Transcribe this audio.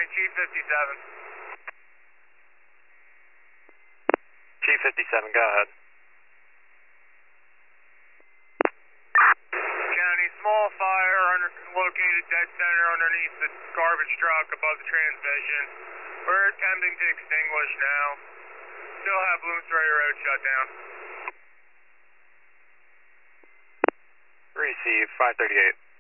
County, Chief 57. Chief 57, go ahead. County, small fire located dead center underneath the garbage truck above the transmission. We're attempting to extinguish now. Still have Bloomsbury Road shut down. Receive 538.